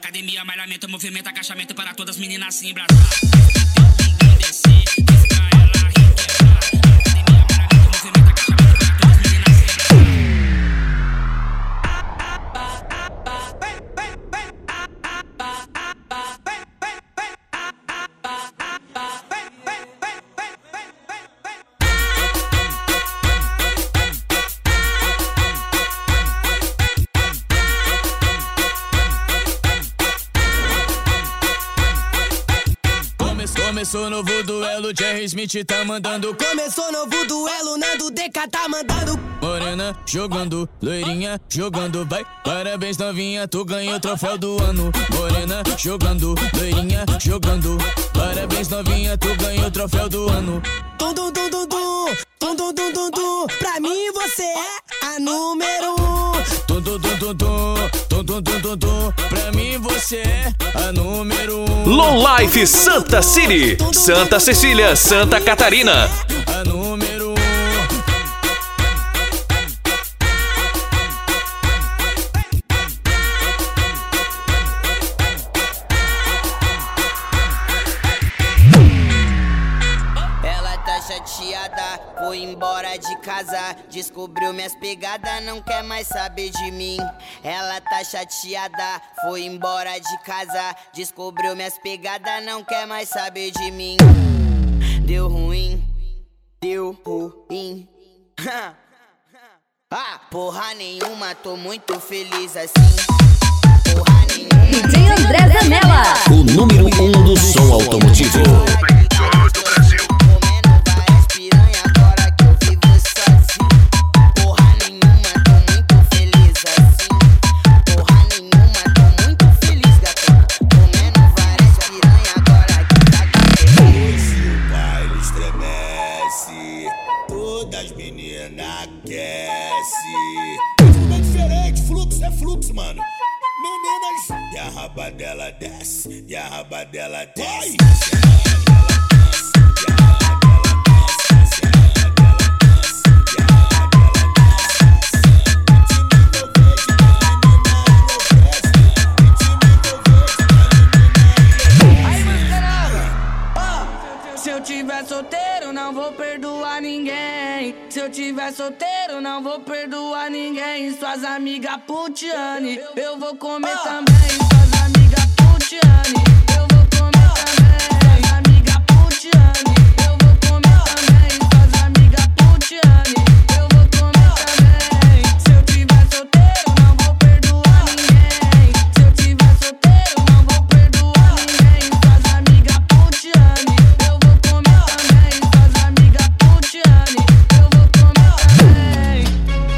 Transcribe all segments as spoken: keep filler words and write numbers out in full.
academia, malhamento, movimento, agachamento para todas as meninas assim, Brasil. Descer, descer, ela requebrar. Academia, malhamento, movimento, agachamento para todas as meninas assim, Começou novo duelo, Jerry Smith tá mandando. Começou novo duelo, Nando D K tá mandando. Morena jogando, loirinha jogando, vai. Parabéns novinha, tu ganhou o troféu do ano. Morena jogando, loirinha jogando. Parabéns novinha, tu ganhou o troféu do ano. Tum tum tum tum tum, tum tum tum tum tum. Pra mim você é a número um. Tum tum tum tum tum, tum tum tum tum tum. Pra mim você é a número um. Low Life Santa City, Santa Cecília, Santa Catarina. A número um. Ela tá chateada, foi embora de casa. Descobriu minhas pegadas, não quer mais saber de mim. Ela tá chateada, foi embora de casa. Descobriu minhas pegadas, não quer mais saber de mim. Deu ruim, deu ruim. Ah, porra nenhuma, tô muito feliz assim. Porra nenhuma. D J André Zanella, O número um do som automotivo. Todo Brasil. Comendo várias piranha agora que eu vivo sozinho. Porra nenhuma, tô muito feliz assim. Porra nenhuma, tô muito feliz, gatona. Comendo várias piranha agora que tá com Hoje o baile estremece, todas as meninas aquece. Tudo é diferente, fluxo é fluxo, mano. Meninas, e a raba dela desce, e a raba dela desce. Se eu tiver solteiro, não vou perdoar ninguém. Se eu tiver solteiro, não vou perdoar ninguém. Suas amigas putiane, eu vou comer também. Suas amigas putiane, eu vou comer também. Suas amigas putiane, eu vou comer também. Suas amigas putiane, eu vou comer também. Se eu tiver solteiro, não vou perdoar ninguém. Se eu tiver solteiro, não vou perdoar ninguém. Suas amigas putiane, eu vou comer também. Suas amigas putiane, eu vou comer também.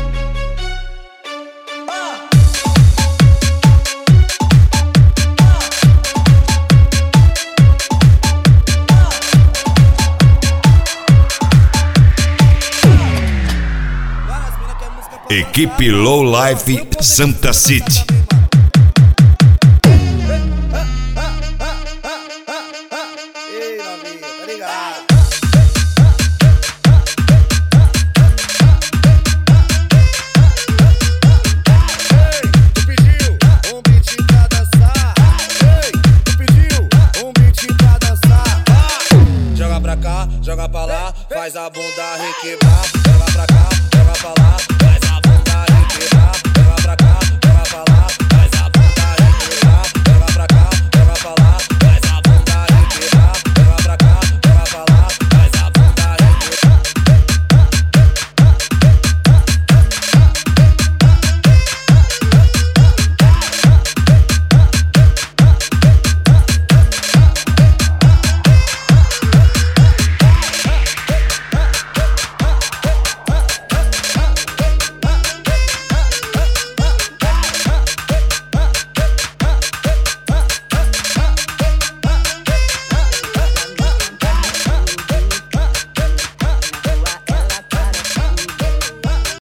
Equipe Low Life Santa City. Ei, novinha, tá ligado? Tu pediu um beat pra dançar. Ei, tu pediu um beat pra dançar. Joga pra cá, joga pra lá, faz a bunda requebrar. Joga pra cá, joga pra lá,